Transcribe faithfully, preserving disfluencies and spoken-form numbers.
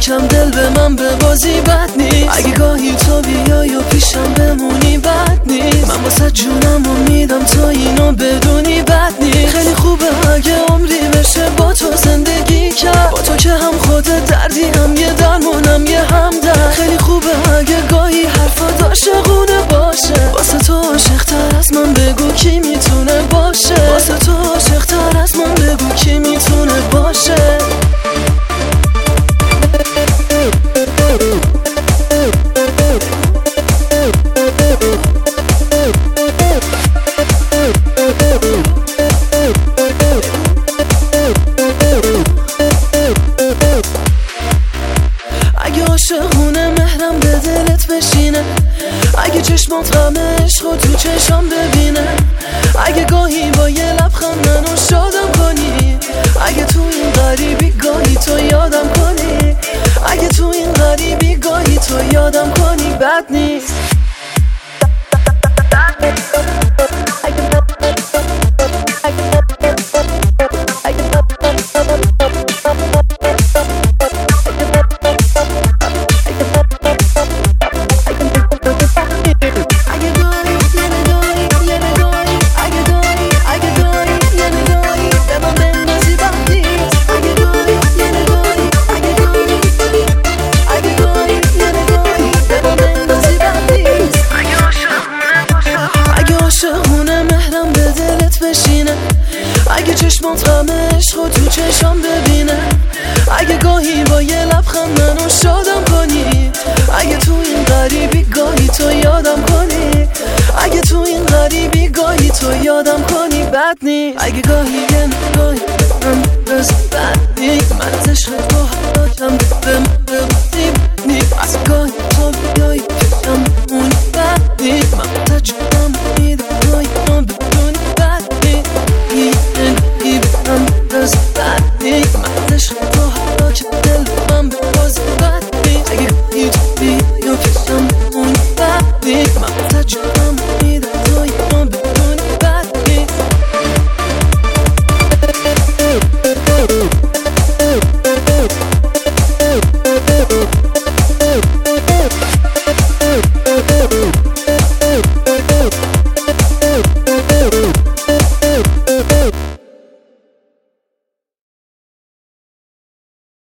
یکم دل به من به بازی بد نیست. اگه گاهی تو بیای و پیشم بمونی بد نیست. من واسه جونم و میدم تا اینو بدونی بد نیست. خیلی خوبه اگه عمری بشه با تو زندگی کرد، با تو که هم خودت دردی هم یه درمونم یه همدرد. خیلی خوبه اگه گاهی حرفات عاشقونه باشه. واسه تو عاشق‌تر از من بگو کی میتونه باشه. واسه تو عاشق‌تر از من بگو کی میتونه باشه. اگه عاشقونه مهرم به دلت بشینه، اگه چشمات غم عشق و تو چشم ببینه، اگه گاهی با یه لبخند منو شادم کنی، اگه تو این غریبی گاهی تو یادم کنی، اگه تو این غریبی گاهی تو یادم کنی بد نیست. اگه چشمات غم عشق و تو چشم ببینه، اگه گاهی با یه لبخند منو شادم کنی، اگه تو این غریبی گاهی تو یادم کنی، اگه تو این غریبی گاهی تو یادم کنی بد نیست. اگه گاهی یه نگاهی من بز بد نیست. من از عشق